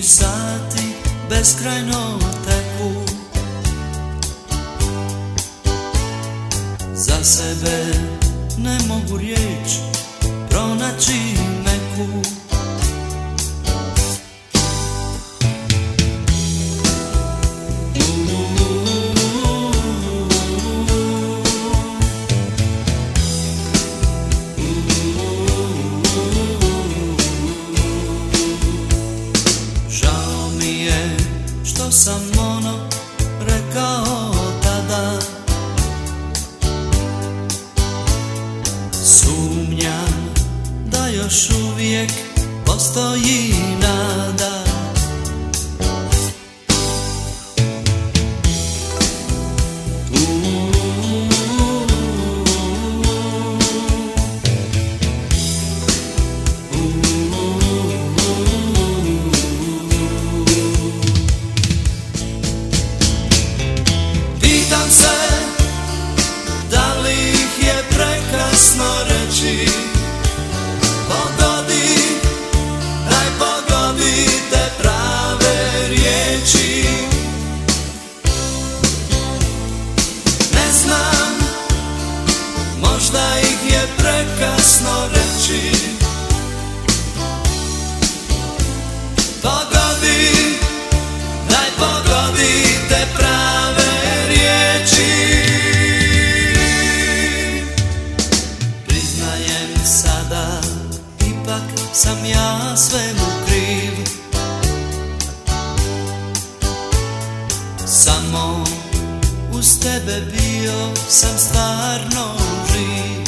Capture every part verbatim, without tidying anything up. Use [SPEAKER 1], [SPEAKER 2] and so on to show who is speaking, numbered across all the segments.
[SPEAKER 1] sati beskrajno teku, za sebe ne mogu riječ pronaći meku. Žao mi je što sam ono rekao tada, sumnjam da još uvijek postoji nada. Pitam se da li ih je prekasno reći, pogodi, daj pogodi te prave riječi. Ne znam, možda ih je prekasno reći, pogodi, daj pogodi te prave riječi. Priznajem sada, ipak sam ja svemu kriv, samo uz tebe bio sam stvarno živ.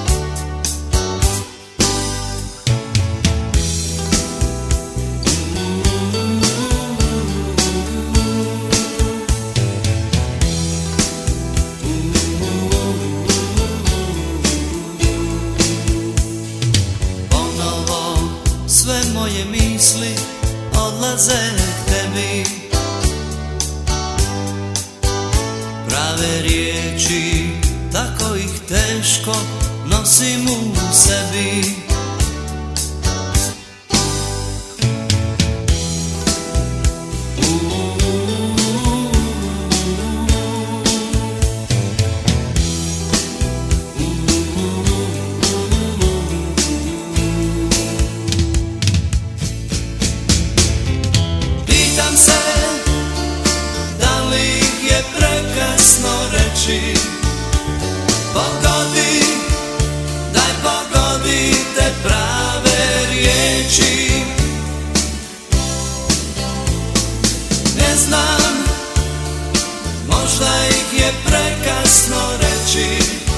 [SPEAKER 1] Sve moje misli odlaze k tebi, prave riječi, tako ih teško nosim u sebi. Pitam se da li ih je prekasno reći, pogodi, daj pogodi te prave riječi. Ne znam, možda ih je prekasno reći,